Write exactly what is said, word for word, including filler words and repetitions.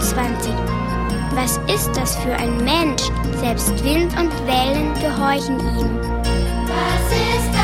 vierundzwanzig. Was ist das für ein Mensch? Selbst Wind und Wellen gehorchen ihm. Was ist